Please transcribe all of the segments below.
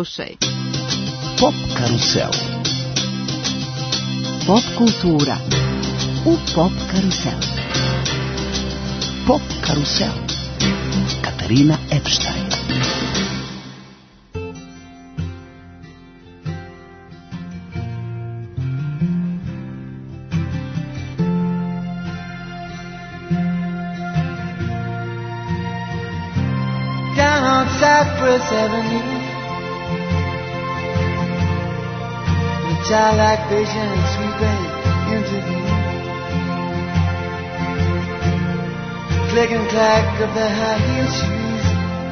slušaj. Pop karusel. Pop kultura u Pop karusel. Pop karusel. Katarina Epstein. Down on Cypress Avenue, the childlike vision sweeping into view. Click and clack of the high heel shoes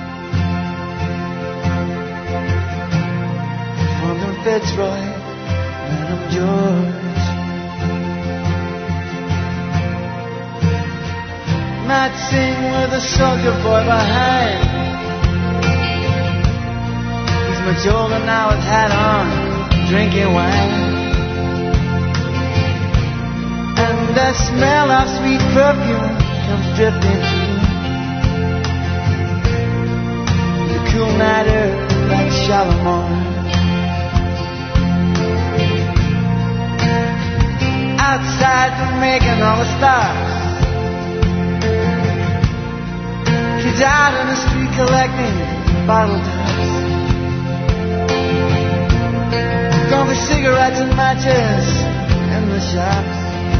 from the Fitzroy, Madam George. Might sing with a soldier boy behind. Much older now with hat on, drinking wine. And the smell of sweet perfume comes drifting through the cool night air like Shalimar. Outside Jamaican all the stars, kids out on the street collecting bottle tops. Gone for cigarettes and matches in the shops.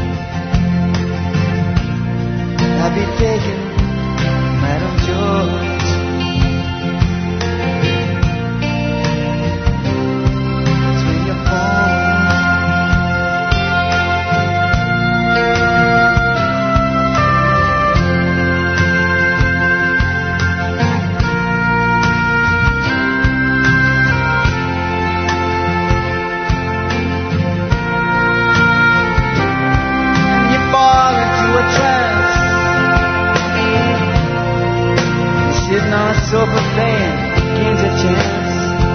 I'll be taking Madam George. Swing your phone. Sofa playing gains a chance.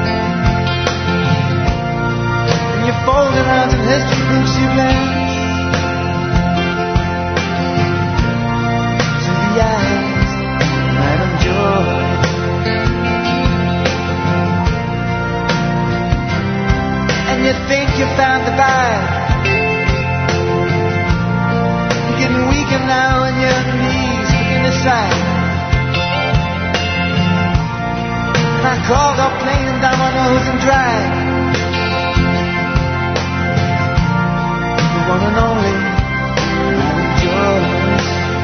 And you're folding around some history books you glance to the eyes of Madam George. And you think you found the vibe. You're getting weaker now and your knees begin to sag. I called up playing dominoes and drag. The one and only Madam George.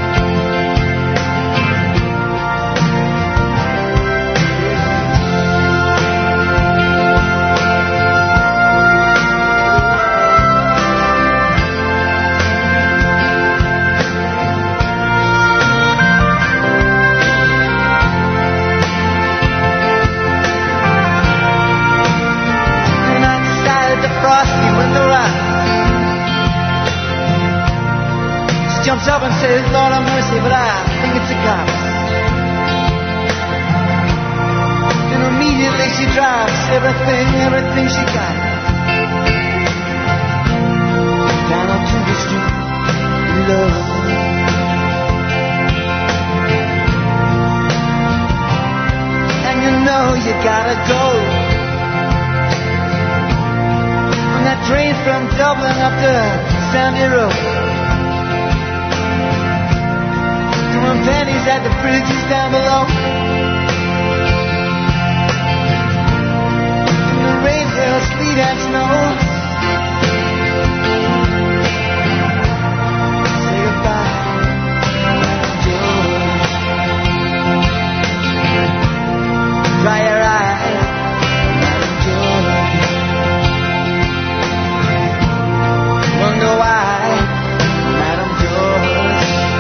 Jumps up and says, Lord have mercy, but I think it's a cop. And immediately she drops everything she got. Down onto the street, love. And you know you gotta go. On that train from Dublin up to Sandy Road. Throwing pennies at the bridges down below. In the rain, hail, sleet and snow. Say goodbye, George. Dry your eyes, Madam George. Wonder why, Madam George.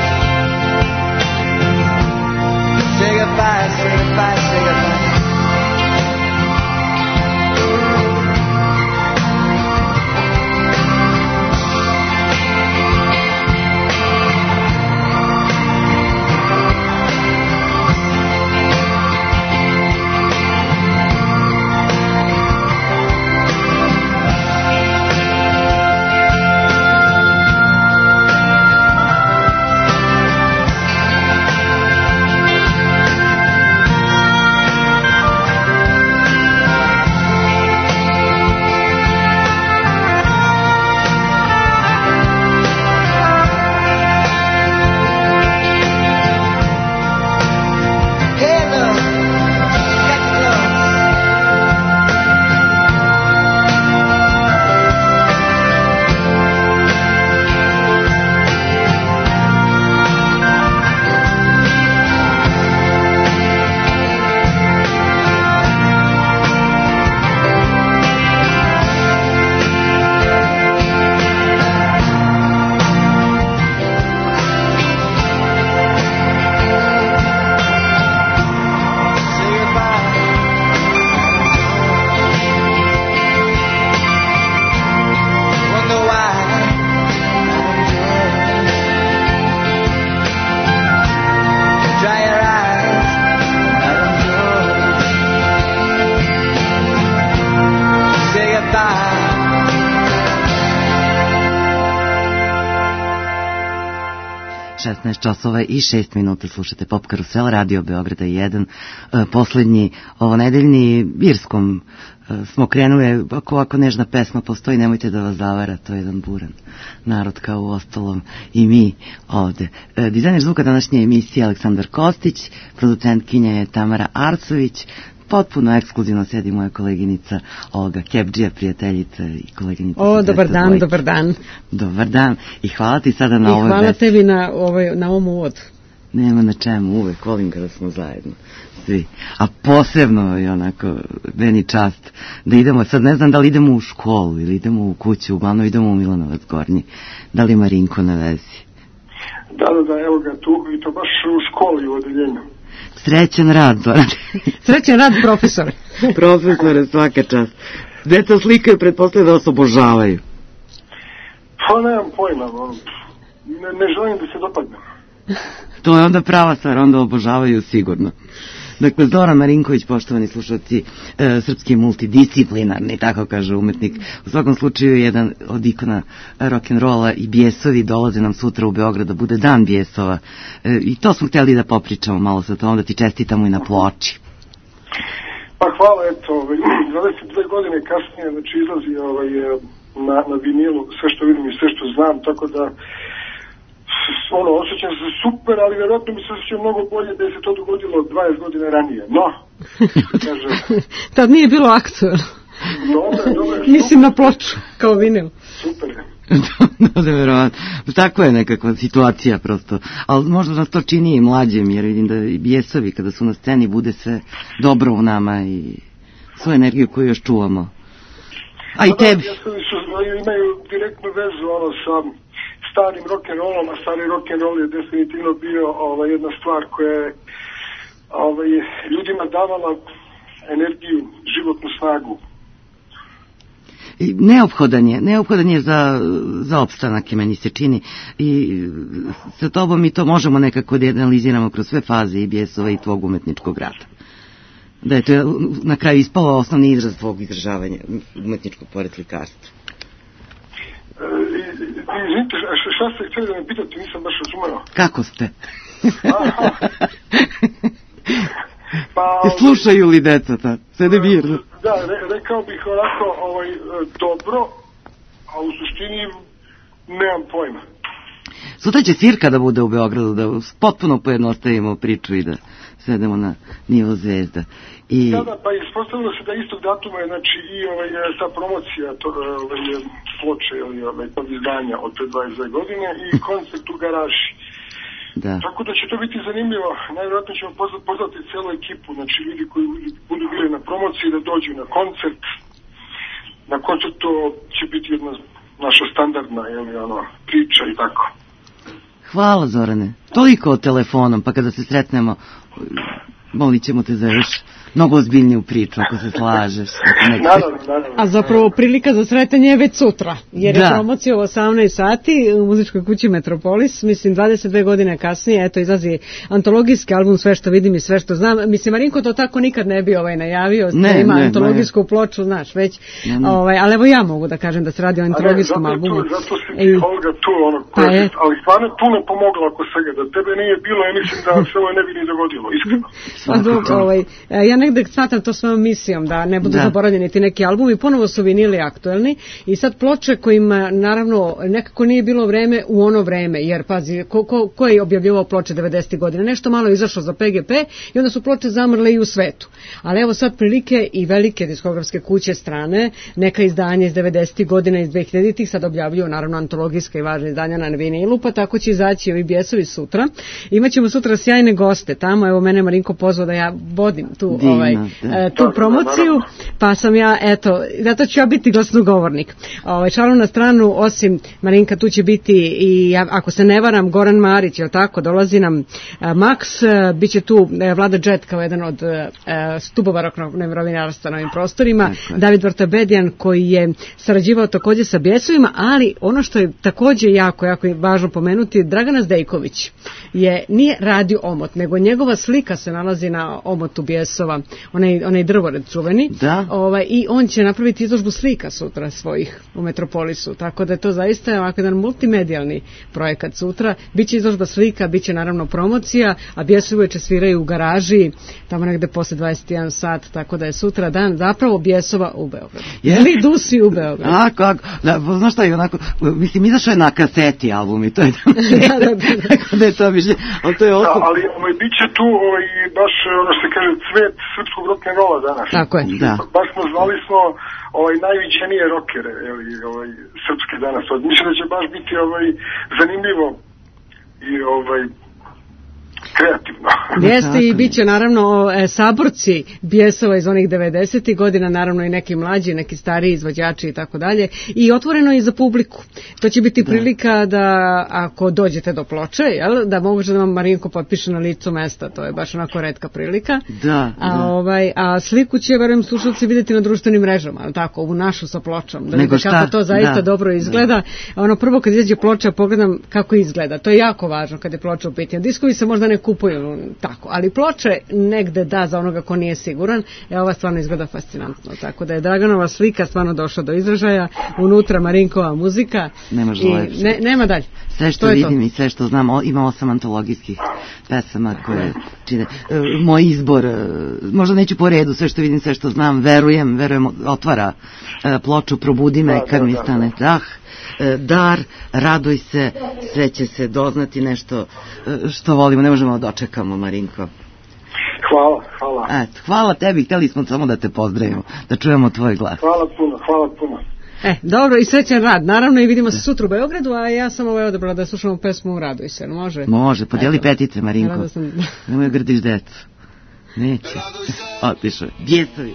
Say goodbye, say goodbye, say goodbye. 16 časova i 6 minuta slušate Pop Karusel, Radio Beograda 1, poslednji ovonedeljni Irskom smo krenuli, ako nežna pesma postoji, nemojte da vas zavara, to je jedan buran narod kao u ostalom i mi ovde. Dizajner zvuka današnje emisije Aleksandar Kostić, producentkinja je Tamara Arcović, potpuno ekskluzivno sedi moja koleginica Olga Kebdžija, prijateljica i koleginica. Dobar dan, dobar dan. Dobar dan i hvala ti sada na ovoj vesti. I hvala tebi na ovom uvodu. Nema na čemu, uvek volim kada smo zajedno svi. A posebno je onako meni čast da idemo, sad ne znam da li idemo u školu ili idemo u kuću, uglavnom idemo u Milanovac Gornji. Da li Marinko na vezi? Da, evo ga tu i to baš u školi u odeljenju. Srećan rad, Zoran. Srećan rad, profesore. Profesore, svaka čast. Deca slikaju, pretpostavljaju da vas obožavaju. Pa nemam pojma, ne želim da se dopadnem. To je onda prava stvar, onda obožavaju sigurno. Dakle, Zoran Marinković, poštovani slušalci, srpski multidisciplinarni, tako kaže umetnik. U svakom slučaju, jedan od ikona rock'n'rolla i bijesovi dolaze nam sutra u Beograd da bude dan bijesova. I to smo htjeli da popričamo malo sa tom, da ti čestitamo i na ploči. Pa hvala, eto, 22 godine kasnije, znači izlazi na vinilu sve što vidim i sve što znam, tako da osjećam se super, ali vjerojatno mi se osjećam mnogo bolje da je se to dogodilo 20 godina ranije. No, kaže... Tad nije bilo aktuelno. Dobre. Mislim na ploču, kao vinil. Super. Verovatno. Tako je nekakva situacija prosto. Ali možda nas to čini i mlađim, jer vidim da i bijesovi kada su na sceni bude sve dobro u nama i svu energiju koju još čuvamo. A i tebi. Bijesovi imaju direktnu vezu sa starim rock'n'rollom, a stari rock'n'roll je definitivno bio jedna stvar koja je ljudima davala energiju, životnu snagu. I neophodan je za opstanak, meni se čini, i sa tobom mi to možemo nekako da analiziramo kroz sve faze i bijesova i tvog umetničkog rada. Da je to na kraju ispalo osnovni izraz tvog izražavanja umetničkog pored slikarstva. Izvinite, šta ste htjeli da me pitate, nisam baš razumeo. Kako ste? Pa, slušaju li deca ta? Sede mirno. Da, rekao bih onako dobro, a u suštini nemam pojma. Sutra će svirka da bude u Beogradu, da potpuno pojednostavimo priču i da sedemo na nivo zvezda. Da, pa ispostavilo se da istog datuma je, znači, i ta promocija ploče ili tog izdanja od 22 godine i koncert u garaži. Da. Tako da će to biti zanimljivo. Najvjerojatno ćemo pozvati celu ekipu, znači ljudi koji budu bili na promociji da dođu na koncert. Na koncertu će biti jedna naša standardna priča i tako. Hvala, Zorane. Toliko o telefonom, pa kada se sretnemo, molit ćemo te za još mnogo ozbiljniju priču, ako se slažeš. Naravno. A zapravo prilika za sretanje je već sutra, jer je promocija u 18 sati u muzičkoj kući Metropolis, mislim 22 godine kasnije, eto izlazi antologijski album Sve što vidim i sve što znam. Mislim, Marinko to tako nikad ne bi najavio, da ima antologijsku ploču, znaš, već, ali evo ja mogu da kažem da se radi o antologijskom albumu. Zato si ti Olga tu, ali stvarno puno pomogla oko svega, da tebe nije bilo, ja mislim da se ovo ne bi ni dogodilo, iskreno. Ja negde smatram to svojom misijom, da ne budu zaboravljeni ti neki albumi, ponovo su vinili aktuelni i sad ploče kojima naravno nekako nije bilo vreme u ono vreme, jer pazi, ko je objavljivao ploče 90. godine, nešto malo izašlo za PGP i onda su ploče zamrle i u svetu. Ali evo sad prilike i velike diskografske kuće strane, neka izdanja iz 90. godina, iz 2000-ih sad objavljuju naravno antologijska i važna izdanja na vinilu, pa tako će izaći ovi bijesovi sutra. Imaćemo sutra sjajne goste tamo, evo mene Marinko pozvao da ja vodim tu tu promociju, pa sam ja, eto, zato ću ja biti glasnogovornik. Šalu na stranu, osim Marinka, tu će biti i, ako se ne varam, Goran Marić, je tako, dolazi nam Max, bit će tu Vlada Džet kao jedan od stubova rock'n'roll novinarstva na ovim prostorima, David Vartabedijan koji je sarađivao također sa bijesovima, ali ono što je također jako važno pomenuti, Dragana Zdejković nije radio omot, nego njegova slika se nalazi na omotu bijesova onaj drvored čuveni. Da. I on će napraviti izložbu slika sutra svojih u Metropolisu, tako da je to zaista ovako jedan multimedijalni projekat sutra. Biće izložba slika, biće naravno promocija, a Bjesovi uveče sviraju u garaži, tamo negde posle 21 sat, tako da je sutra dan zapravo Bjesova u Beogradu. Ili Dusi u Beogradu. A, kako? Da, znaš šta je onako, mislim, izašao je na kaseti album i to je tako da je to više, ali to je osnovno. Ali bit će tu baš, ono što se kaže, cvet srpskog rock'n'rolla danas. Tako je. Da. Baš smo zvali najviđenije rockere srpske danas. Mislim da će baš biti zanimljivo i kreativno. Jeste i bit će naravno saborci Bjesova iz onih 90. godina, naravno i neki mlađi, neki stariji izvođači i tako dalje, i otvoreno i za publiku. To će biti prilika da ako dođete do Ploče, da može da vam Marinko potpiše na licu mesta, to je baš onako retka prilika. A sliku će, verujem, slušalci vidjeti na društvenim mrežama, ali tako, ovu našu sa Pločom, da vidite kako to zaista dobro izgleda. Ono prvo kad izađe Ploča pogledam kako izgleda, to je jako važno kad je Ploča u pitanju. Diskovi se možda ne kupuju tako, ali Ploče negde da za onoga ko nije siguran, ova stvarno izgleda fascinantno, tako da je Draganova slika stvarno došla do izražaja, unutra Marinkova muzika i nema dalje. Sve što vidim i sve što znam, ima 8 antologijskih pesama koje čine. Moj izbor, možda neću po redu, sve što vidim, sve što znam, verujem, otvara Ploču, probudi me kad mi stane dah. Dar, raduj se, sve će se doznati, nešto što volimo, ne možemo da dočekamo, Marinko. Hvala. Eto, hvala tebi, hteli smo samo da te pozdravimo, da čujemo tvoj glas. Hvala puno. Dobro, i srećan rad, naravno, i vidimo se sutra u Beogradu, a ja sam odabrala da slušamo pesmu Raduj se, može? Može, podijeli petice, Marinko. Nemoj grdiš decu. Neće. Otišao. Bjesovi.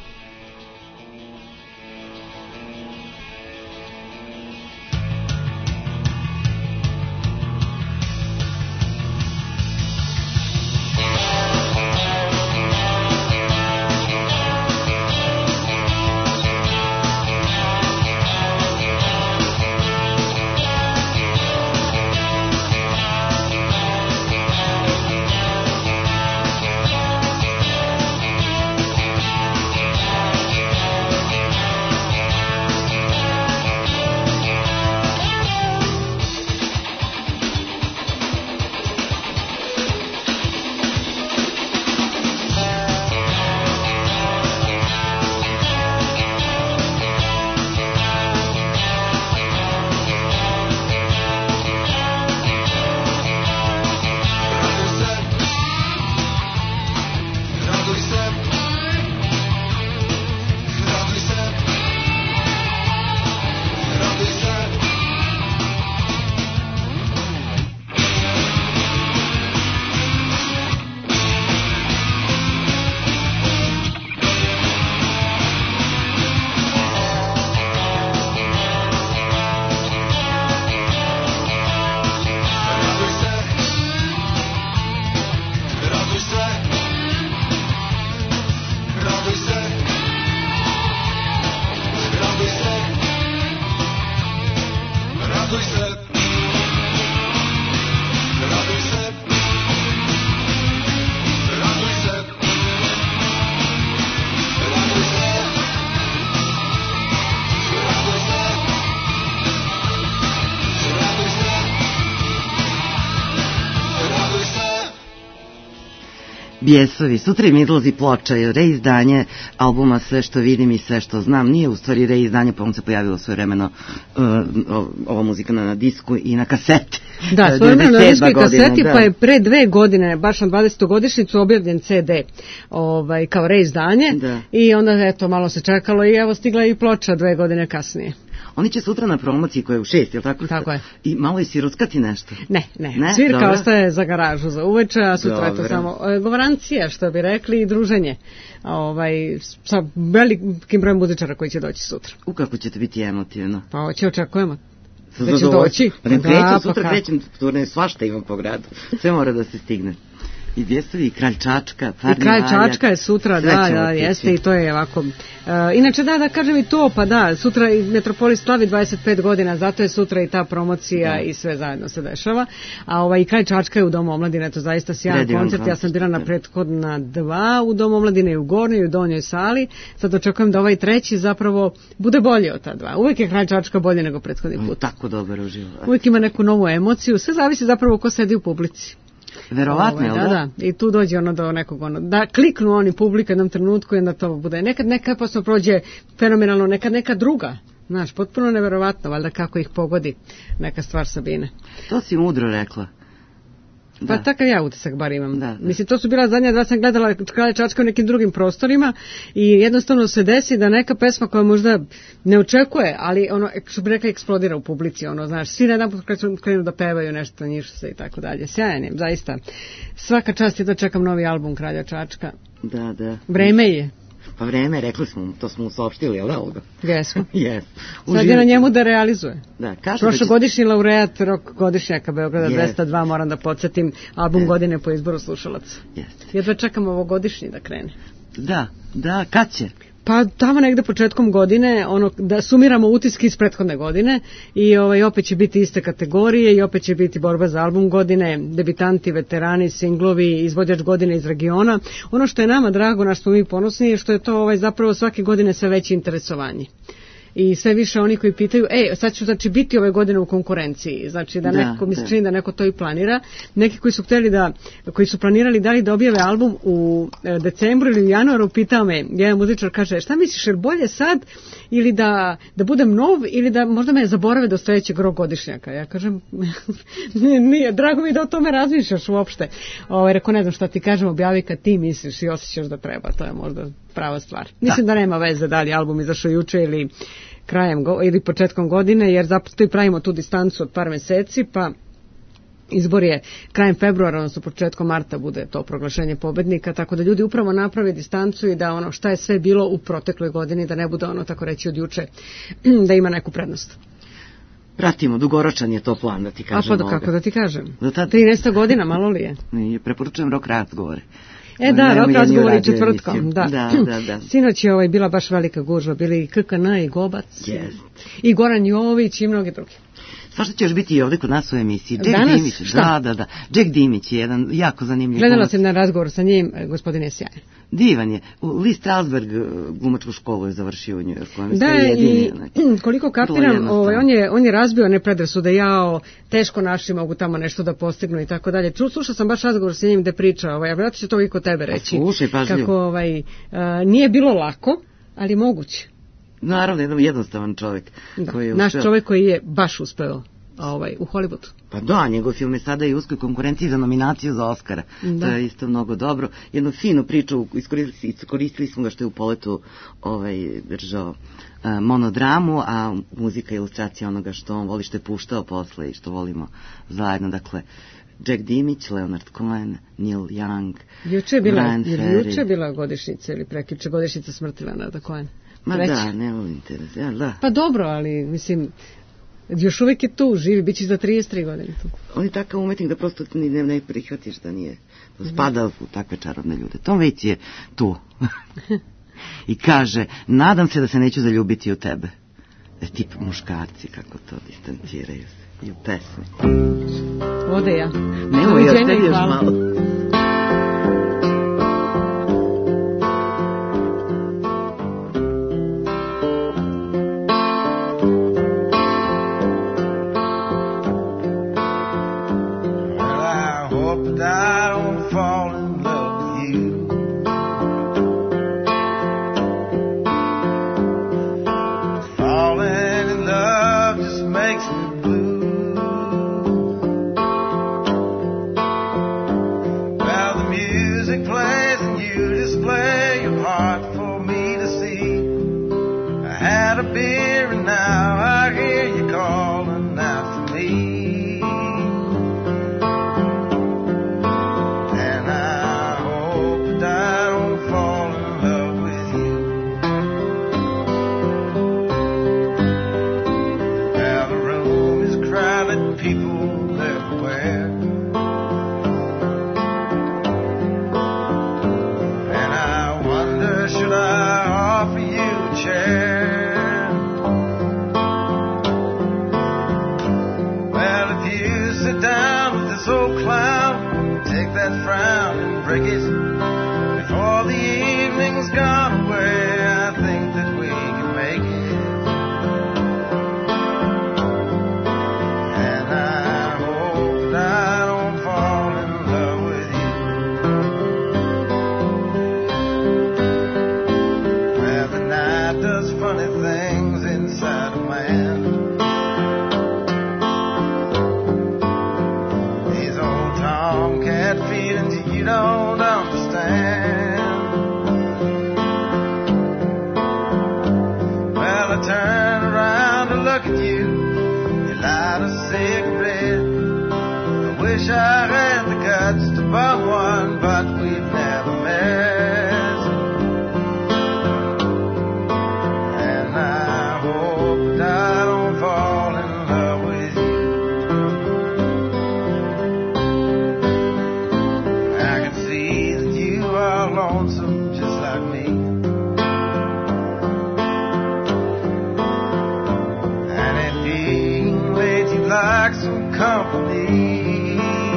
Bjesovi. Sutra im izlazi ploča, reizdanje albuma Sve što vidim i sve što znam. Nije u stvari reizdanje, pa on se pojavilo svojevremeno ova muzika na disku i na kaseti. Da, svojevremeno na disku i kaseti, pa je pre 2 godine, baš na 20. godišnjicu, objavljen CD kao reizdanje i onda eto malo se čekalo i evo stigla i ploča 2 godine kasnije. Oni će sutra na promociji koja je u 6, je li tako? Tako je. I malo je siruckati nešto? Ne. Svirka ostaje za garažu za uveče, a sutra je to samo govorancija, što bi rekli, i druženje sa velikim brojem muzičara koji će doći sutra. Kako će to biti emotivno? Pa očekujemo. Da će doći. Sutra krećem, svašta imam po gradu. Sve mora da se stigne. I jeste i Kralj Čačka, i Kralj Čačka je sutra, da, jeste, i to je ovako. Inače, da kažem i to, pa da, sutra i Metropolis slavi 25 godina, zato je sutra i ta promocija i sve zajedno se dešava. A i Kralj Čačka je u Domu omladine, to zaista sjajan koncert. Ja sam bila na prethodna 2 u Domu omladine, i u gornjoj i u donjoj sali. Sad očekujem da ovaj treći zapravo bude bolji od ta 2. Uvijek je Kralj Čačka bolje nego prethodni put. Tako dobro uživa. Uvijek ima neku novu emociju, sve zavisi zapravo ko sedi u publici. Verovatno, jel da? Da, i tu dođe do nekog, da kliknu oni publika jednom trenutku i onda to bude. Nekad neka posle prođe fenomenalno, nekad neka druga. Znaš, potpuno neverovatno, valjda kako ih pogodi neka stvar Sabine. To si mudro rekla. Pa takav ja utisak bar imam. Da. Mislim, to su bila zadnja 2 sam gledala Kralja Čačka u nekim drugim prostorima i jednostavno se desi da neka pesma koja možda ne očekuje, ali što bi rekla, eksplodira u publici, znaš, svi na jedan put krenu da pevaju nešto, njišu se i tako dalje. Sjajan je, zaista. Svaka čast je da čekam novi album Kralja Čačka. Da. Vreme je. Pa vreme, rekli smo, to smo mu saopštili, jel da, Olga? Jesmo. Yes. Sad je na njemu da realizuje. Da, prošlogodišnji laureat rok godišnjaka Beograda 202, moram da podsjetim, album godine po izboru slušalaca. Jedva čekam ovogodišnji da krene. Da, kad će? Pa tamo negde početkom godine, da sumiramo utiske iz prethodne godine i opet će biti iste kategorije i opet će biti borba za album godine, debitanti, veterani, singlovi, izvođač godine iz regiona. Ono što je nama drago, naš smo mi ponosni, je što je to zapravo svake godine sve veće interesovanje. I sve više oni koji pitaju, sad ću biti ove godine u konkurenciji, znači da neko, mi se čini da neko to i planira. Neki koji su koji su planirali da objave album u decembru ili u januaru, pitao me, jedan muzičar kaže, šta misliš, je bolje sad ili da budem nov ili da možda me zaborave do sledećeg rok godišnjaka? Ja kažem, nije, drago mi da o tome razmišljaš uopšte. Rekao, ne znam šta ti kažem, objavi kad ti misliš i osjećaš da treba, to je možda prava stvar. Mislim da nema veze da li album izašao juče ili krajem ili početkom godine, jer zapravo pravimo tu distancu od par meseci, pa izbor je krajem februara, odnosno početkom marta bude to proglašenje pobednika, tako da ljudi upravo naprave distancu i da šta je sve bilo u protekloj godini, da ne bude tako reći od juče, da ima neku prednost. Pratimo, dugoročan je to plan, da ti kažem. A pa kako da ti kažem? 13. godina, malo li je? Preporučujem Rock razgovore. Rock razgovori četvrtkom, da. Sinoć je bila baš velika gužva, bili i KKN i Gobac, i Goran Jović i mnogi drugi. Svašta će još biti i ovdje kod nas u emisiji. Danas? Dimić, da. Jack Dimić je jedan jako zanimljiv gledala glumac. sam na razgovor sa njim, gospodin je sjajan. Divan je. Lee Strasberg glumačku školu je završio u Njujorku. Da, i koliko kapiram, on je razbio one predrasude, teško naši mogu tamo nešto da postignu i tako dalje. Slušao sam baš razgovor sa njim gde priča, vjerojatno će to i kod tebe reći. Slušaj, pažljivo. Kako nije bilo lako, ali moguće. Naravno, jednostavan čovjek. Naš čovjek koji je baš uspeo u Hollywoodu. Pa da, njegov film je sada i u uskoj konkurenciji za nominaciju za Oscara. To je isto mnogo dobro. Jednu finu priču, iskoristili smo ga što je u Poletu držao monodramu, a muzika je ilustracija onoga što on voli, što je puštao posle i što volimo zajedno. Dakle, Jack Dimić, Leonard Cohen, Neil Young, Brian Ferry. Juče je bila godišnjica ili prekjuče godišnjica smrti Leonarda Cohena. Ma da, ne volim te. Da. Pa dobro, ali mislim, još uvijek je tu, živi, bit će za 33 godine tu. On je takav umetnik da prosto ne prihvatiš da nije, da spada u takve čarobne ljude. Tom već je tu. I kaže, nadam se da se neću zaljubiti u tebe. Tip muškarci, kako to distanciraju se. I u pesmi. Ode ja. Nemoj, ostavi još malo. troubles gone away, I think that we can make it. And I hope that I don't fall in love with you. Well, the night does funny things inside a man. These old tomcat feelings you don't understand. Well, I turn around to look at you. You light a cigarette. I wish I had the guts to bum one, but we've never met. And I hope that I don't fall in love with you. I can see that you are lonesome just like me. And it being late, you'd like some company.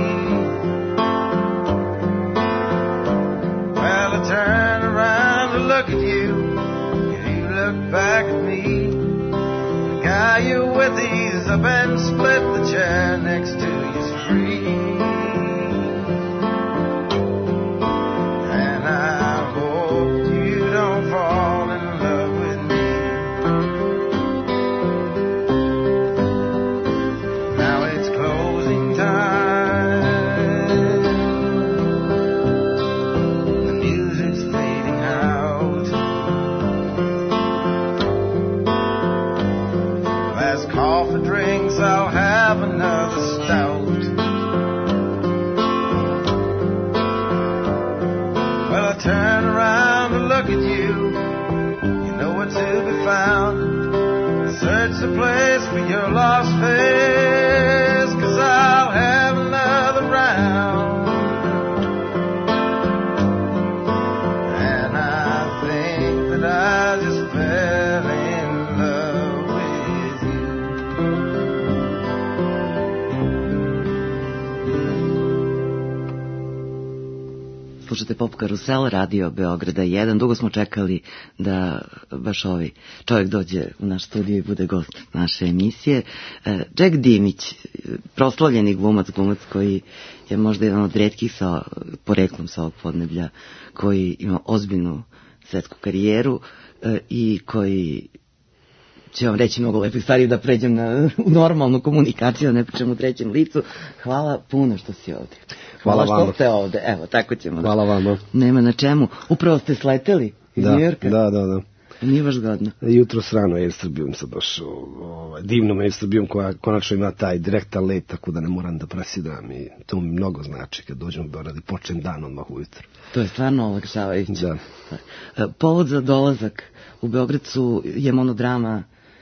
Well, I turn around to look at you, and you look back at me. The guy you're with, he's up and split the chair next to you's free. And I hope you don't fall in love with me. Now it's closing time. The music's fading out. Last coffee drinks, I'll have another stout. Well, I turn around to look at you. You know where to be found. Search the place for your lost face, 'cause I'll have another round. And I think that I just fell in love with you. Slušate Pop Karusel, radio Beograda 1. Dugo smo čekali da baš ovaj čovjek dođe u naš studio i bude gost naše emisije. Jack Dimić, proslavljeni glumac koji je možda jedan od retkih sa poreklom sa ovog podneblja, koji ima ozbiljnu svetsku karijeru i koji će vam reći mnogo lepih stvari da pređem na normalnu komunikaciju, da ne pričam u trećem licu. Hvala puno što si ovdje. Hvala što vama. ste ovdje. Evo, tako ćemo. Hvala vama. Nema na čemu. Upravo ste sleteli iz Njujorka. Da. Nije baš zgodno. Jutro srano Air Srbijom sam došao, divnom Air Srbijom koja konačno ima taj direktan let, tako da ne moram da presidam i to mi mnogo znači kad dođem u Beograd i počnem dan odmah ujutro. To je stvarno olakšavajuće. Da. Povod za dolazak u Beograd je monodrama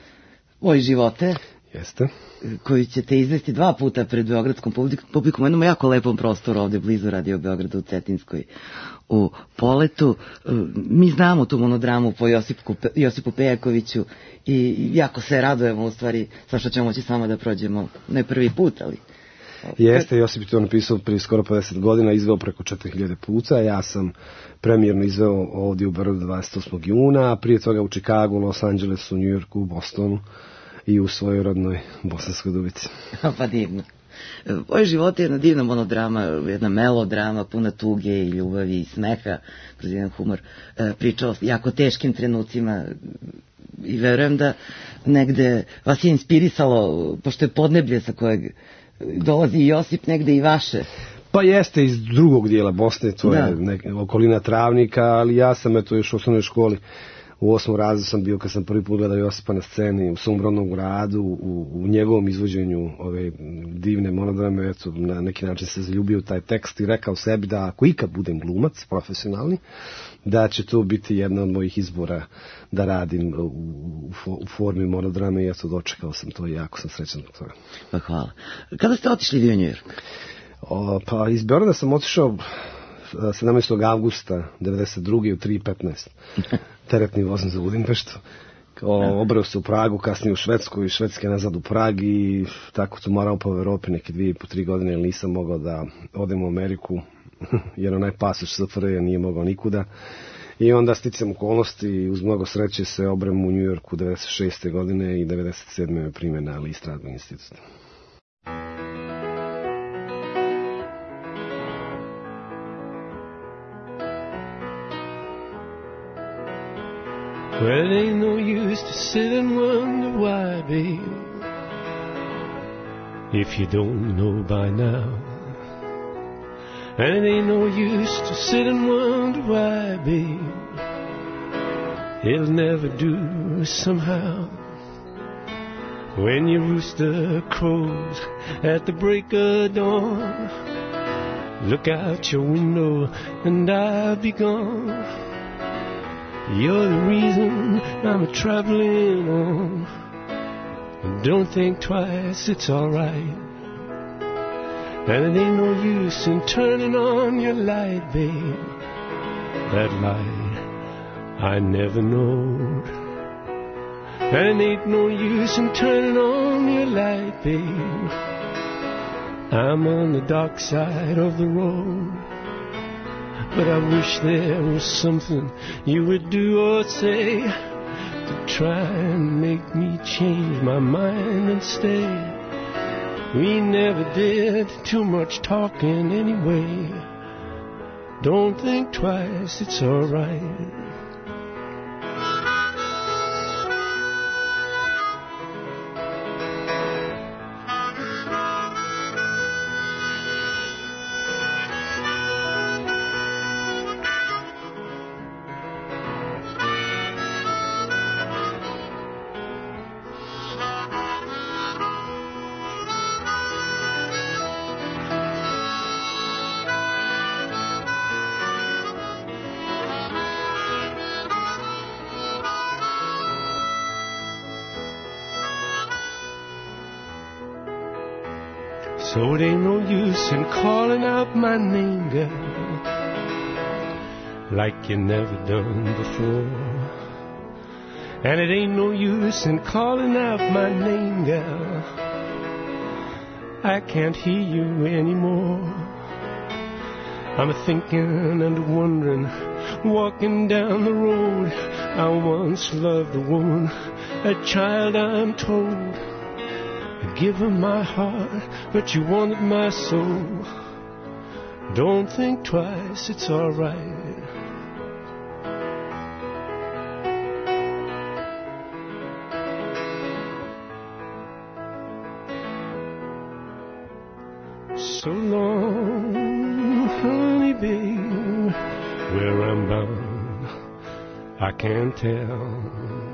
Oj živote. Jeste. Koju ćete izvesti 2 puta pred beogradskom publikom u jednom jako lepom prostoru ovdje blizu Radio Beograda u Cetinskoj u Poletu. Mi znamo tu monodramu po Josipu Pejakoviću i jako se radujemo u stvari sa što ćemo moći s vama da prođemo ne prvi put, ali... Jeste, Josip je to napisao prije skoro 50 godina, izveo preko 4000 puta. Ja sam premijerno izveo ovdje u Beogradu 28. juna, a prije toga u Chicagu, Los Angelesu, New Yorku, Bostonu i u svojoj rodnoj Bosanskoj Dubici. Pa divno. Oj život je jedna divna monodrama, jedna melodrama puna tuge i ljubavi i smeha, kroz jedan humor. Priča o jako teškim trenucima i verujem da negde vas je inspirisalo, pošto je podneblje sa kojeg dolazi i Josip, negde i vaše. Pa jeste iz drugog dijela Bosne, to je okolina Travnika, ali ja sam još u osnovnoj školi u 8. razredu sam bio kad sam prvi put gledao Josipa na sceni u svom rodnom gradu, u njegovom izvođenju ove divne monodrame, eto, na neki način se zaljubio taj tekst i rekao sebi da ako ikad budem glumac profesionalni, da će to biti jedna od mojih izbora da radim u formi monodrame i eto, dočekao sam to i jako sam srećan zbog toga. Pa hvala. Kada ste otišli vi u New York? Pa iz Beograda sam otišao 17. avgusta 1992. u 3:15. Teretni vozom za Budimpeštu. Obreo se u Pragu, kasnije u Švedsku i Švedske nazad u Prag i tako tu morao po Evropi neke 2,5-3 godine jer nisam mogao da odem u Ameriku jer onaj pasoš SFRJ nije mogao nikuda I onda sticam okolnosti, uz mnogo sreće se obrem u New Yorku 96. godine i 97. me prime na Lee Strasberg institut. Well, it ain't no use to sit and wonder why, babe, if you don't know by now. And it ain't no use to sit and wonder why, babe, it'll never do somehow. When your rooster crows at the break of dawn, look out your window and I'll be gone. You're the reason I'm traveling on. Don't think twice, it's alright. And it ain't no use in turning on your light, babe. That light I never knowed. And it ain't no use in turning on your light, babe. I'm on the dark side of the road. But I wish there was something you would do or say to try and make me change my mind and stay. We never did too much talking anyway. Don't think twice, it's alright. So it ain't no use in calling out my name, girl, like you never done before. And it ain't no use in calling out my name, girl, I can't hear you anymore. I'm thinking and wondering, walking down the road, I once loved a woman, a child I'm told. I give her my heart, but you wanted my soul. Don't think twice, it's alright. So long, honey babe, where I'm bound, I can't tell.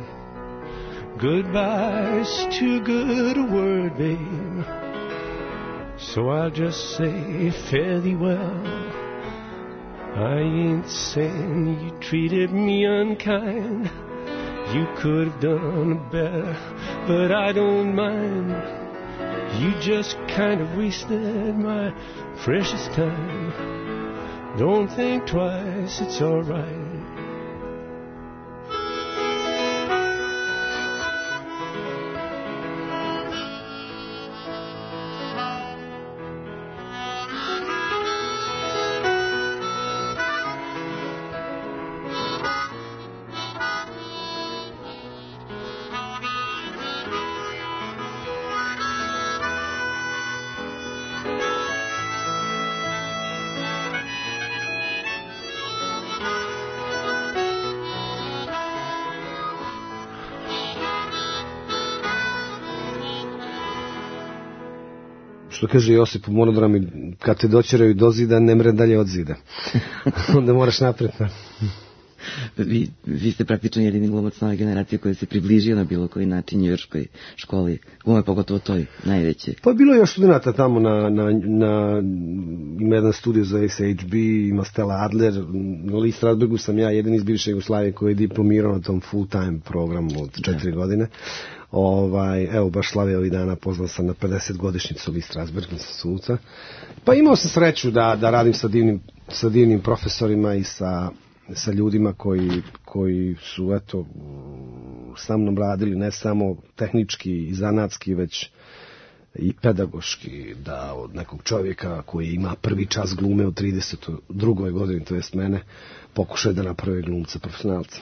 Goodbye's too good a word, babe, so I'll just say fare thee well. I ain't saying you treated me unkind, you could have done better, but I don't mind. You just kind of wasted my precious time. Don't think twice, it's alright. Što kaže Josip u Monodrami, kad te doćeraju do zida, ne mre dalje od zida. Onda moraš napred. Vi ste praktično jedini glumac nove generacije koji se približio na bilo koji način njujorškoj školi, glume pogotovo toj najveće. Pa bilo je još studenta tamo ima jedan studio za SHB, ima Stella Adler, na Lee Strasbergu sam ja jedan iz bivše Jugoslavije koji je diplomirao na tom full time programu od 4 godine. Evo baš slavio ovih dana, pozvan sam na 50-godišnjicu Lee Strasberga sa suca. Pa imao sam sreću da radim sa divnim profesorima i sa ljudima koji su sa mnom radili ne samo tehnički i zanatski, već i pedagoški, da od nekog čovjeka koji ima prvi čas glume u 32. godini, to jest mene, pokušaju da naprave glumca profesionalca.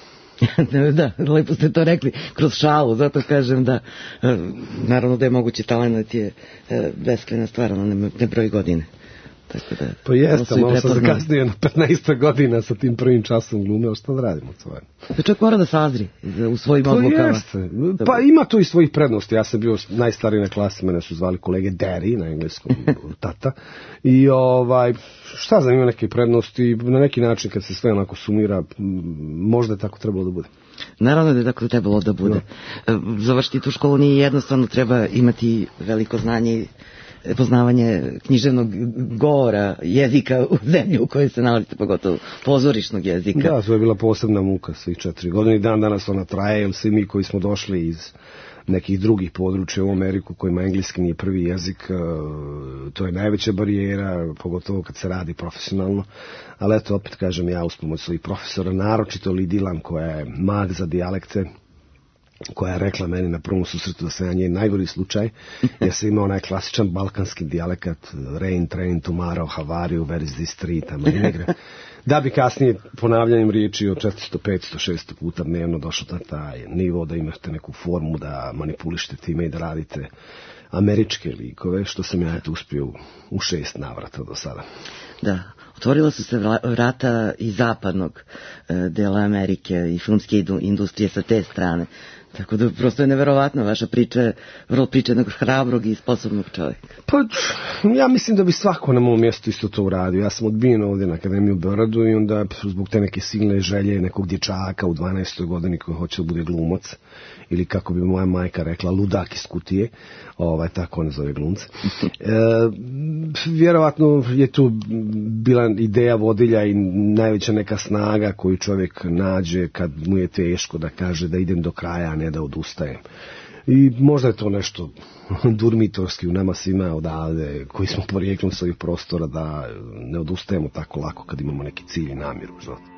Da, lepo ste to rekli kroz šalu, zato kažem da naravno da je mogući talent je beskrajna stvar, ono ne broji godine. Tako da, pa jeste, malo sam zakasnije na 15 godina sa tim prvim časom glume, ali što da radimo svoje? To čovjek mora da sazri u svojim odlukama. Jeste. Pa ima to i svojih prednosti. Ja sam bio najstariji na klasi, mene su zvali kolege Daddy, na engleskom tata. I šta znam, ima neke prednosti, na neki način kad se sve onako sumira, možda je tako trebalo da bude. Naravno da je tako trebalo da bude. Završiti tu školu nije jednostavno, treba imati veliko znanje i poznavanje književnog govora, jezika u zemlji u kojoj se nalazite, pogotovo pozorišnog jezika. Da, to je bila posebna muka svih 4 godine i dan danas ona traje, jer svi mi koji smo došli iz nekih drugih područja u Ameriku kojima engleski nije prvi jezik, to je najveća barijera, pogotovo kad se radi profesionalno, ali eto, opet kažem, ja uz pomoć svojih profesora, naročito Lidija Lam, koja je mag za dijalekte, koja je rekla meni na prvom susretu da sam ja njen najgori slučaj, jer sam imao onaj klasičan balkanski dijalekat, rain, train, tomorrow, how are you, where is this street, da bi kasnije ponavljanjem riječi od 400, 500, 600 puta dnevno došlo na taj nivo da imate neku formu da manipulišete time i da radite američke likove, što sam ja uspio u 6 navrata do sada. Da, otvorila su se vrata i zapadnog dela Amerike i filmske industrije sa te strane. Tako da prosto je neverovatno, vaša priča je vrlo priča jednog hrabrog i sposobnog čovjeka. Pa, ja mislim da bi svako na mom mjestu isto to uradio. Ja sam odbijen ovdje na Akademiju u Beogradu i onda zbog te neke silne želje nekog dječaka u 12. godini koji hoće da bude glumac, ili kako bi moja majka rekla, ludak iz kutije, tako ne zove glumce. Vjerovatno je tu bila ideja vodilja i najveća neka snaga koju čovjek nađe kad mu je teško, da kaže da idem do kraja, a ne da odustajem. I možda je to nešto durmitorski u nama svima odavde, koji smo porijeklom svojih prostora, da ne odustajemo tako lako kad imamo neki cilj i namjeru u životu.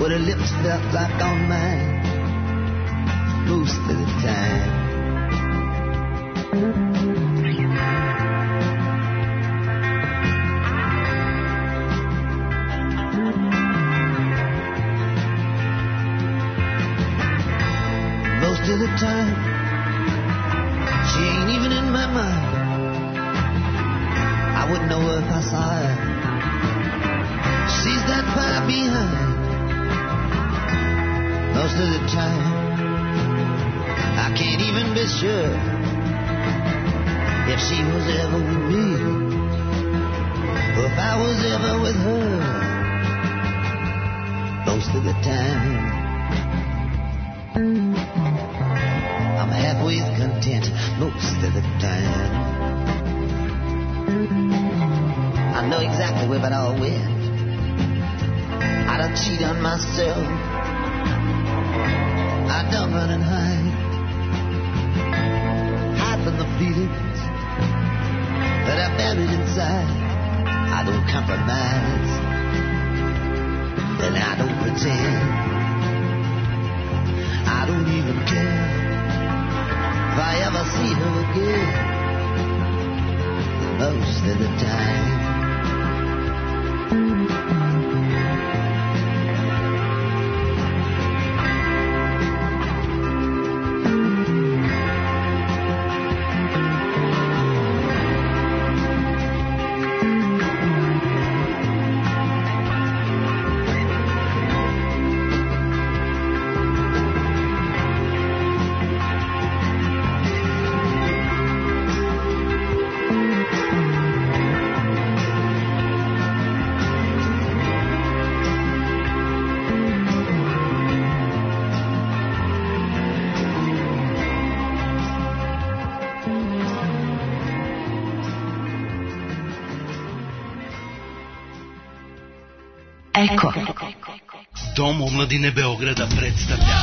But her lips felt like on mine most of the time. Most of the time, she ain't even in my mind. I wouldn't know her if I saw her. She's that far behind. Most of the time, I can't even be sure if she was ever with me or if I was ever with her. Most of the time, I'm halfway content. Most of the time, I know exactly where it all went. I done cheat on myself. I done run and hide from the feelings that I buried inside. I don't compromise and I don't pretend. I don't even care if I ever see her again. Most of the time. Eko. Dom omladine Beograda predstavlja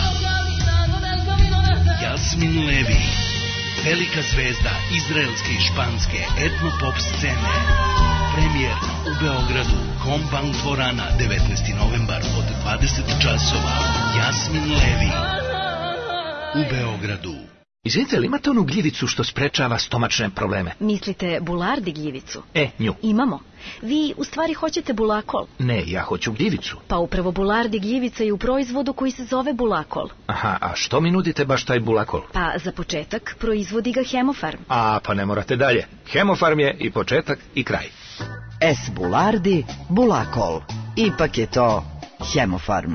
Jasmin Levi, velika zvezda izraelske i španske etno-pop scene. Premijerno u Beogradu, Kombank dvorana, 19. novembar od 20 časova. Jasmin Levi u Beogradu. Izvinite, ali imate onu gljivicu što sprečava stomačne probleme? Mislite bulardi gljivicu? Nju. Imamo. Vi u stvari hoćete bulakol? Ne, ja hoću gljivicu. Pa upravo bulardi gljivica je u proizvodu koji se zove bulakol. Aha, a što mi nudite baš taj bulakol? Pa za početak proizvodi ga Hemofarm. Pa ne morate dalje. Hemofarm je i početak i kraj. S bulardi, bulakol. Ipak je to Hemofarm.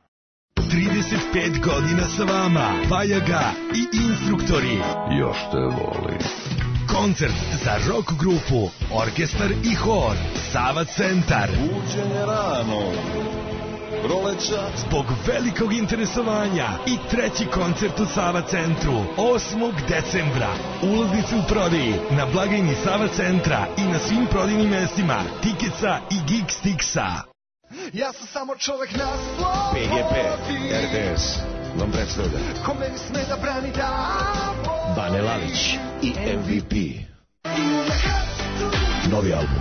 35 godina sa vama, Bajaga i instruktori. Još te voli. Koncert za rock grupu, orkestar i hor, Sava Centar. Buđenje rano, proleća. Zbog velikog interesovanja i treći koncert u Sava Centru, 8. decembra. Ulaznice u prodaji na blagajni Sava Centra i na svim prodajnim mestima Ticketsa i Geeksticksa. Ja sam samo čovek na slobodi. PGP, RTS, vam predstavlja Ko meni sme da brani da Bane Lalić i MVP. Novi album.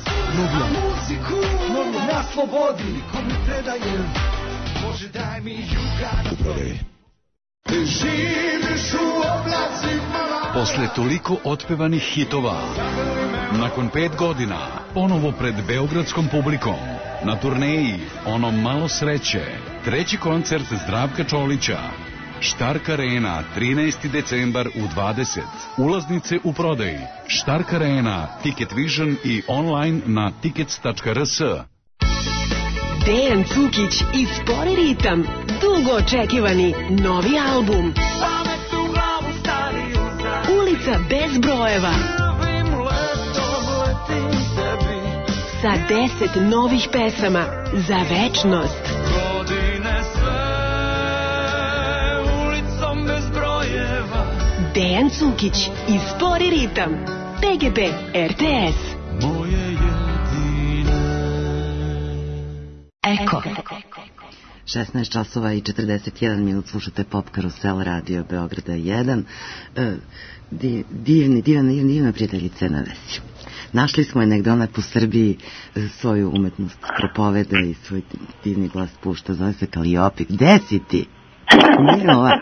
Novi na slobodi. Ko mi predaje, Bože daj mi juga. U prodaji. Ti živiš u oblacima. Posle toliko otpevanih hitova, nakon 5 godina, ponovo pred beogradskom publikom, na turneji Ono malo sreće, treći koncert Zdravka Čolića, Štark Arena, 13. decembar u 20. Ulaznice u prodaji, Štark Arena, Ticket Vision i online na tickets.rs. Dejan Cukić i Spori ritam, dugo očekivani novi album. Ulica bez brojeva. Sa 10 novih pesama za večnost. Godine sve ulicom bez brojeva. Dejan Cukić i Spori ritam. PGP RTS. Moje jedine. Eko. 16 časova i 41 minut slušate Pop Karusel Radio Beograda 1. Divna prijateljica na vezi. Našli smo je negde, ona po Srbiji svoju umetnost propoveda i svoj divni glas pušta, zove se Kaliopi. Gde si ti? Mila.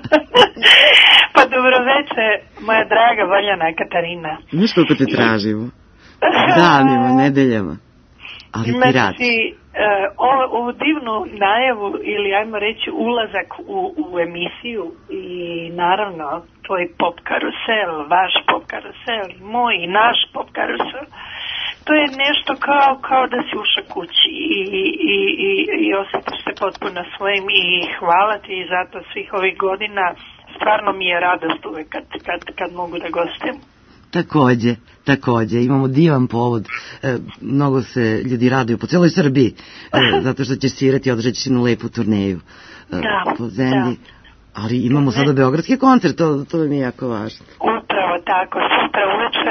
Pa dobroveče, moja draga voljena Katarina. Znaš koliko te tražimo? Danima, nedeljama. Ali ti radi. Znači, ovu divnu najavu ili ajmo reći ulazak u emisiju i naravno tvoj pop karusel, vaš pop karusel, moj i naš pop karusel, to je nešto kao da si ušao kući i osjetiš se potpuno svojim i hvala ti zato svih ovih godina. Stvarno mi je radost uvek kad mogu da gostim. Takođe, imamo divan povod, mnogo se ljudi raduju po celoj Srbiji, zato što ćeš svirati, održat ćeš jednu lepu turneju po zemlji, ali imamo sada beogradski koncert, to mi je jako važno. Upravo tako, sutra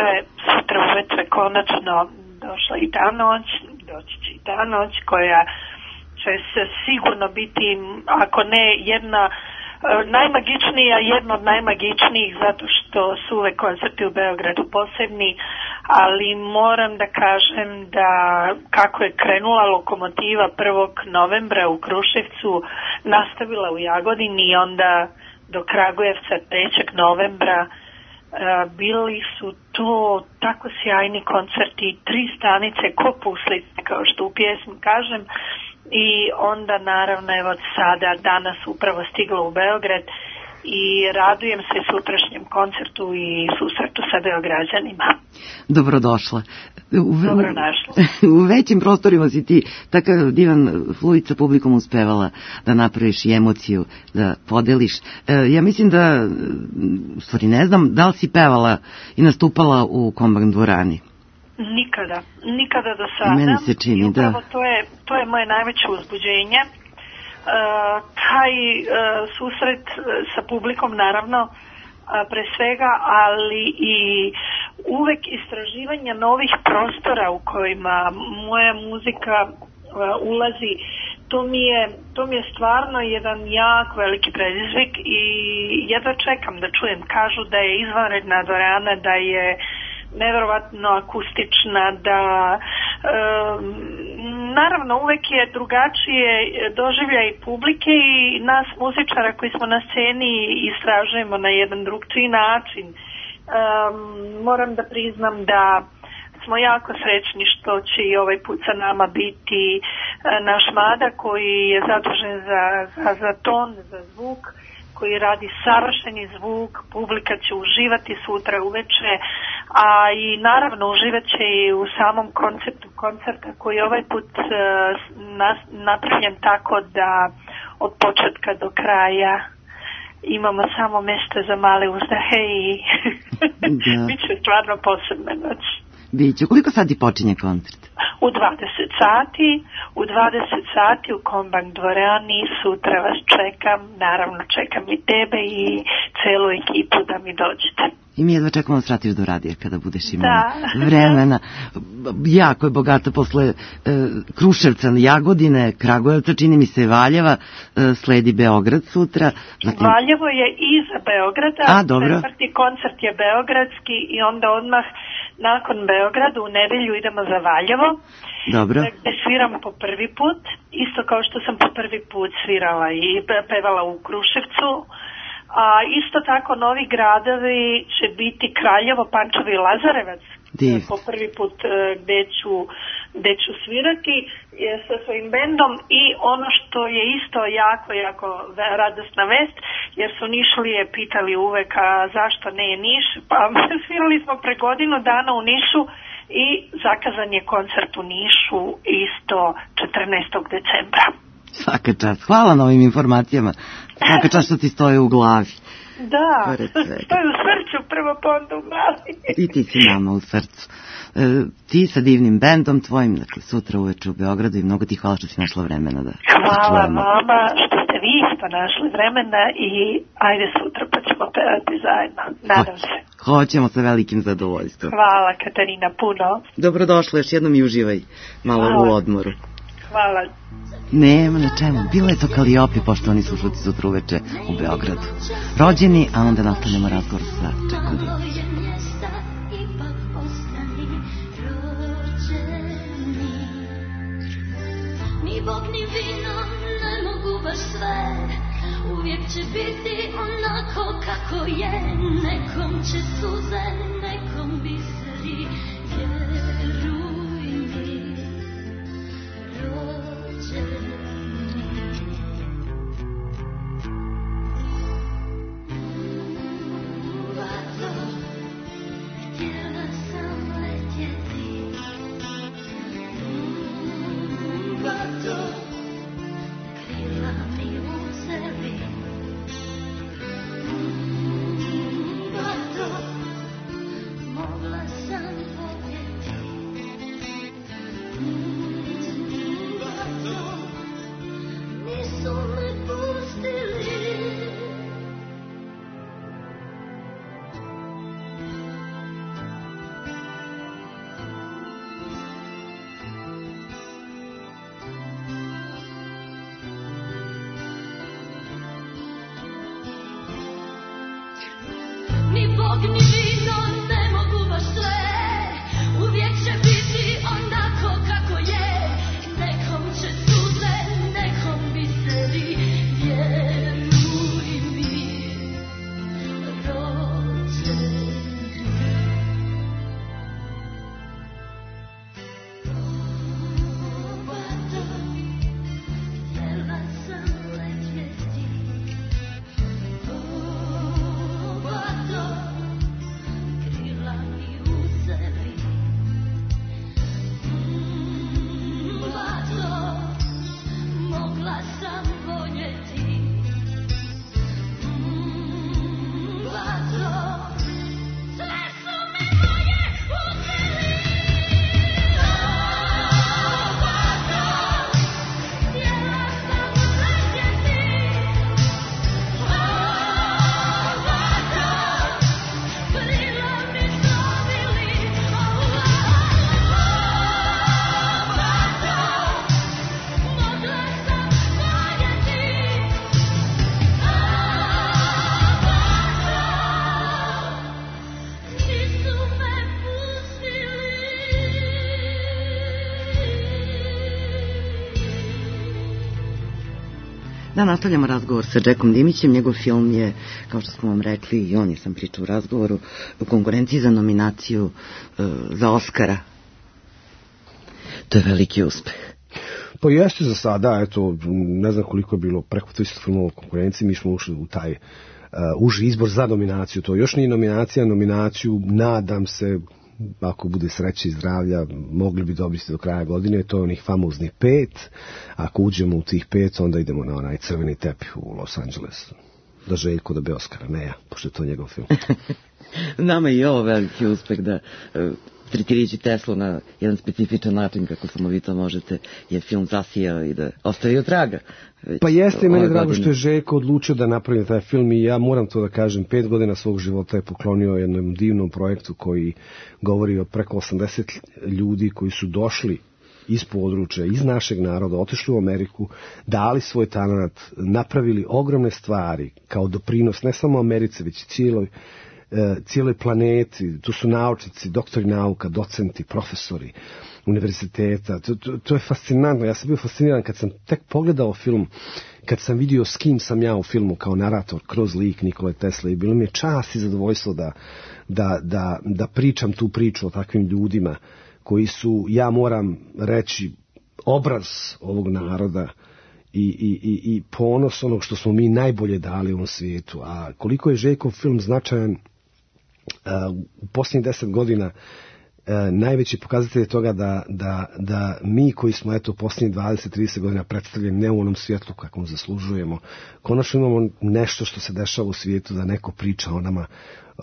uveče konačno došla i ta noć, doći će i ta noć koja će se sigurno biti, ako ne jedna najmagičnija, jedna od najmagičnijih, zato što su uvek koncerti u Beogradu posebni, ali moram da kažem da kako je krenula lokomotiva 1. novembra u Kruševcu, nastavila u Jagodini i onda do Kragujevca 3. novembra, bili su to tako sjajni koncerti, 3 stanice ko puslice, kao što u pjesmi kažem. I onda naravno evo sada danas upravo stigla u Beograd i radujem se sutrašnjem koncertu i susretu sa Beograđanima. Dobrodošla. Dobronašla. U većim prostorima si ti takav divan fluid sa publikom uspevala da napraviš i emociju, da podeliš. Ja mislim da, u stvari ne znam, da li si pevala i nastupala u Kombank dvorani? Nikada do sada. Meni se čini, da. To je moje najveće uzbuđenje. Taj susret sa publikom, naravno, pre svega, ali i uvek istraživanje novih prostora u kojima moja muzika ulazi, to mi je stvarno jedan jak veliki predizvik i jedva čekam da čujem. Kažu da je izvanredna dvorana, da je neverovatno akustična, da naravno uvek je drugačije doživljaj publike i nas muzičara koji smo na sceni istražujemo na jedan drugčiji način. Moram da priznam da smo jako srećni što će i ovaj put sa nama biti naš Mada koji je zadužen za ton, za zvuk, koji radi savršeni zvuk, publika će uživati sutra uveče, a i naravno uživat će i u samom konceptu koncerta koji je ovaj put napravljen tako da od početka do kraja imamo samo mesta za male uzdahe i biće stvarno posebna noć. Biće. Koliko sati počinje koncert? U 20 sati u Kombank dvorani, sutra vas čekam, naravno čekam i tebe i celu ekipu da mi dođete. I mi jedva čekamo da svratiš do radija kada budeš imala vremena. Jako je bogata posle Kruševca, Jagodine, Kragujevca, čini mi se Valjeva, sledi Beograd sutra. Zatim... Valjevo je iza Beograda, četvrti koncert je beogradski i onda odmah nakon Beograda u nedelju idemo za Valjevo. Dobro. Gde sviram po prvi put, isto kao što sam po prvi put svirala i pevala u Kruševcu. A isto tako novi gradovi će biti Kraljevo, Pančevo i Lazarevac po prvi put gde ću svirati sa svojim bendom i ono što je isto jako radosna vest, jer su Nišlije pitali uvek zašto ne je Niš, pa svirali smo pre godinu dana u Nišu i zakazan je koncert u Nišu isto 14. decembra. Svaka čast. Hvala na ovim informacijama. Svaka čast što ti stoje u glavi. Da, stoje u srcu, prvo pa onda u glavi. I ti si nama u srcu. Ti sa divnim bendom tvojim, dakle, sutra uveče u Beogradu i mnogo ti hvala što si našla vremena da hvala vama što ste vi isto našli vremena i ajde sutra pa ćemo pevati zajedno. Nadam se. Hoćemo sa velikim zadovoljstvom. Hvala Katarina, puno. Dobrodošla, još jednom i uživaj malo u odmoru. Hvala. Nema na čemu. Bilo je to Kaliopi, poštovani slušalci, sutra uveče u Beogradu. Rođeni, a onda nastavljamo razgovor sa Čeković. Bog ni vino ne mogu baš sve. Uvijek će biti onako kako je. Nekom će suze, nekom biseri. Vjeruj mi, rođeni. Htjela sam letjeti. Vato, krila mi uzeli. Vato, mogla sam voljeti. Vato, nisu me pustili. Ni Bog ni vino ne mogu baš sve. Uvijek će biti onako kako je. Nekom će suze, nekom biseri. Vjeruj mi, rođeni. Vato, htjela sam letjeti. Vato, krila mi uzeli. Vato, mogla sam voljeti. Vato, sve su me moje uzeli. Vato, htjela sam letjeti. Vato, krila mi slomili. Vato, mogla sam voljeti. Vato, nisu me pustili. Da, nastavljamo razgovor sa Jackom Dimićem. Njegov film je, kao što smo vam rekli, i on je sam pričao u razgovoru, u konkurenciji za nominaciju za Oscara. To je veliki uspeh. Pa jeste za sada, eto, ne znam koliko je bilo, preko 300 filmova u konkurenciji, mi smo ušli u taj uži izbor za nominaciju. To još nije nominacija, nominaciju, nadam se, ako bude sreće i zdravlja, mogli bi dobiti do kraja godine, to je onih famoznih 5. Ako uđemo u tih 5, onda idemo na onaj crveni tepih u Los Angelesu. Da Željko dobije Oscara, ne ja, pošto je to njegov film. Nama je i ovo veliki uspeh da tretirajući Teslu na jedan specifičan način, kako samo vi to možete, je film zasijao i da ostavio traga. Pa jeste i meni drago što je Željko odlučio da napravi taj film i ja moram to da kažem, 5 godina svog života je poklonio jednom divnom projektu koji govori o preko 80 ljudi koji su došli iz područja, iz našeg naroda, otišli u Ameriku, dali svoj talent, napravili ogromne stvari kao doprinos ne samo Americi, već i cijeloj planeti. Tu su naučnici, doktori nauka, docenti, profesori univerziteta. To je fascinantno. Ja sam bio fasciniran kad sam tek pogledao film, kad sam vidio s kim sam ja u filmu kao narator kroz lik Nikole Tesle i bilo mi je čast i zadovoljstvo da pričam tu priču o takvim ljudima koji su, ja moram reći, obraz ovog naroda i ponos onog što smo mi najbolje dali u ovom svijetu. A koliko je Željkov film značajan u posljednjih 10 godina, najveći pokazatelj je toga da mi koji smo eto posljednjih 20-30 godina predstavljeni ne u onom svijetlu kakvom zaslužujemo, konačno imamo nešto što se dešava u svijetu, da neko priča o nama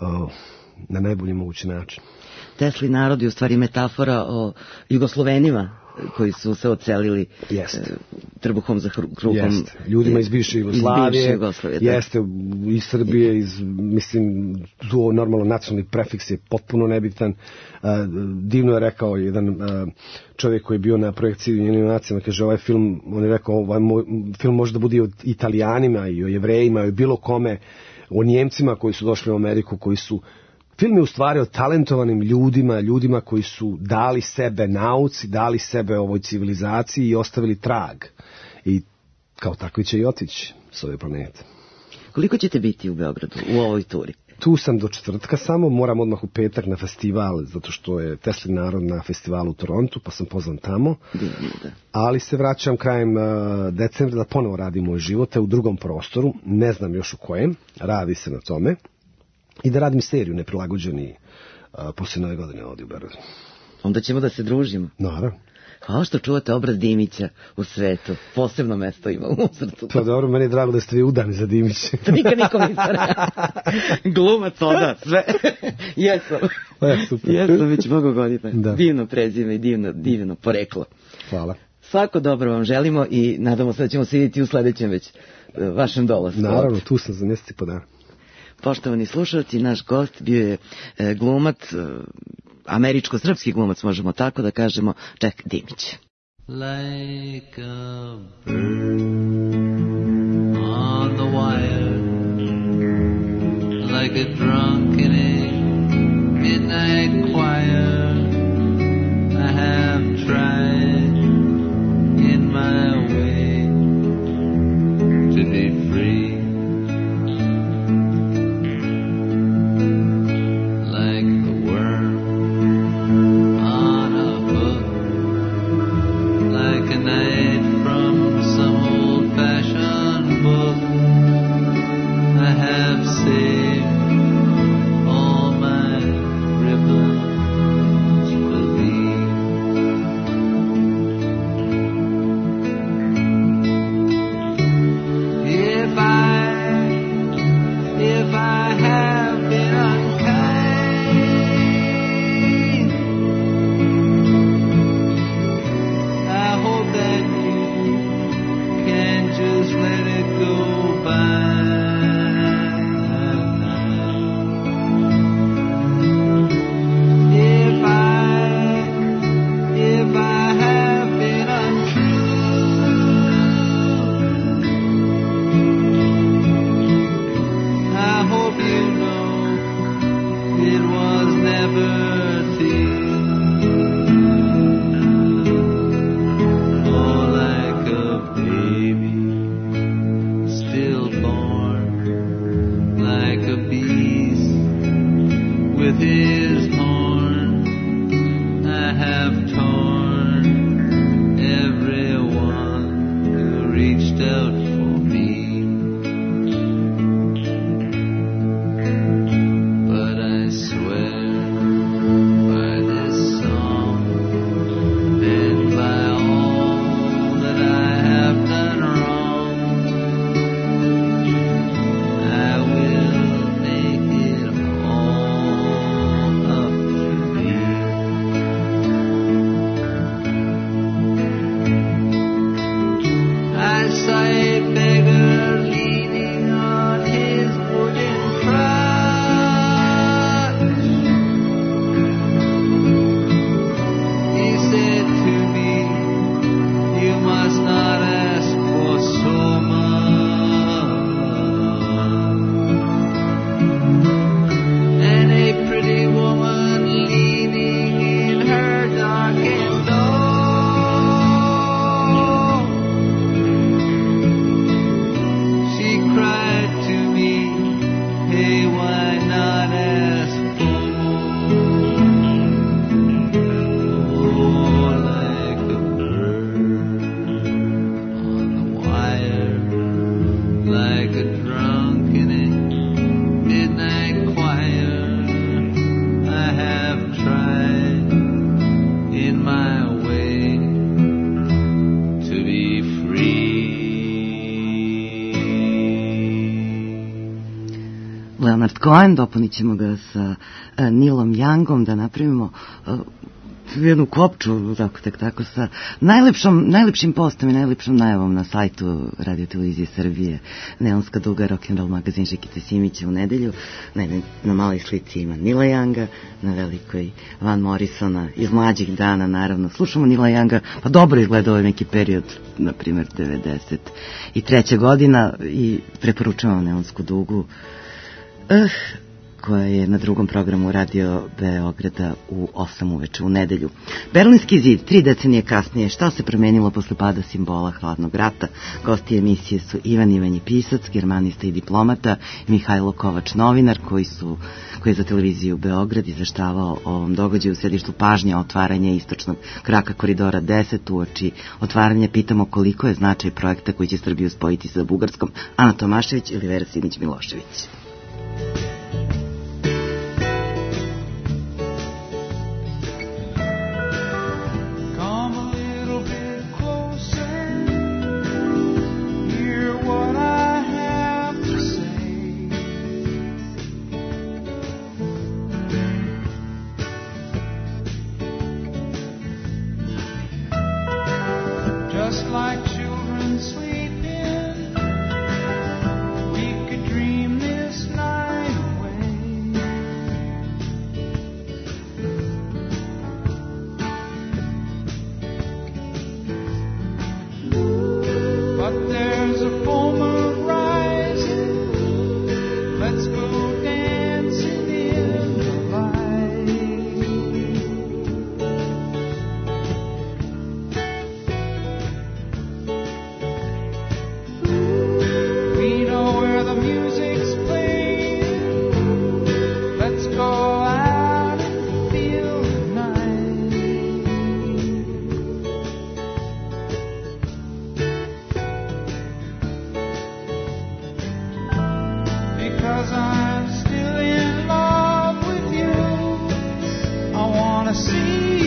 na najbolji mogući način. Tesli narod je u stvari metafora o Jugoslovenima koji su se odselili trbuhom za kruhom. Jeste. Ljudima iz bivše Jugoslavije, jeste, iz Srbije, mislim, tu normalno nacionalni prefiks je potpuno nebitan. Divno je rekao jedan čovjek koji je bio na projekciji Ujedinjenim nacijama, kaže ovaj film, on je rekao, ovaj film može da bude i o Italijanima i o Jevrejima i o bilo kome, o Njemcima koji su došli u Ameriku, koji su Film je u stvari o talentovanim ljudima koji su dali sebe nauci, dali sebe ovoj civilizaciji i ostavili trag. I kao takvi će i otići s ove planete. Koliko ćete biti u Beogradu u ovoj turi? Tu sam do četvrtka samo, moram odmah u petak na festival, zato što je Teslin narod na festivalu u Torontu, pa sam pozvan tamo. Da. Ali se vraćam krajem decembra da ponovo radim moj život u drugom prostoru, ne znam još u kojem, radi se na tome. I da radim seriju Neprilagođeni poslije Nove godine ovdje u Beogradu. Onda ćemo da se družimo. Naravno. Kao što čuvate obraz Dimića u svetu, posebno mesto ima u srcu. Pa dobro, meni je drago da ste vi udani za Dimića. To nikad nikom nisam. Glumac, oda, sve. Jesam. Super. Jesam već mnogo godina. Da. Divno prezime i divno poreklo. Hvala. Svako dobro vam želimo i nadamo se da ćemo se vidjeti u sledećem već vašem dolasku. Naravno, tu sam za mjesec i po dana. Poštovani slušalci, naš gost bio je glumac, američko-srpski glumac, možemo tako da kažemo, Jack Dimić. Like a bird on the wire, like a drunken midnight choir, I have tried in my way to be free. Leonard Cohen, dopunit ćemo ga sa Neilom Youngom da napravimo jednu kopču, tako sa najlepšim postom i najlepšom najavom na sajtu Radio Televizije Srbije. Neonska duga rock'n'roll magazin Žikite Simića u nedelju. Na maloj slici ima Neila Younga, na velikoj Van Morrisona, iz mlađih dana naravno. Slušamo Neila Younga, pa dobro izgleda ovaj neki period, na primjer 93. godina i preporučujemo Neonsku dugu. koja je na drugom programu Radio Beograda u 8 uveče u nedelju. Berlinski zid, 3 decenije kasnije, šta se promenilo posle pada simbola hladnog rata? Gosti emisije su Ivan Ivanji pisac, germanista i diplomata, Mihajlo Kovač, novinar koji je za televiziju Beograd izveštavao o ovom događaju u središtu pažnje otvaranja istočnog kraka koridora 10. Uoči otvaranja pitamo koliko je značaj projekta koji će Srbiju spojiti sa Bugarskom. Ana Tomašević ili Vera Sinić-Milošević. Just like children sleeping, we could dream this night away. But there's a full moon rising, let's go dancing in the light. We know where the music's playing, let's go out and feel the night. Because I'm still in love with you, I wanna see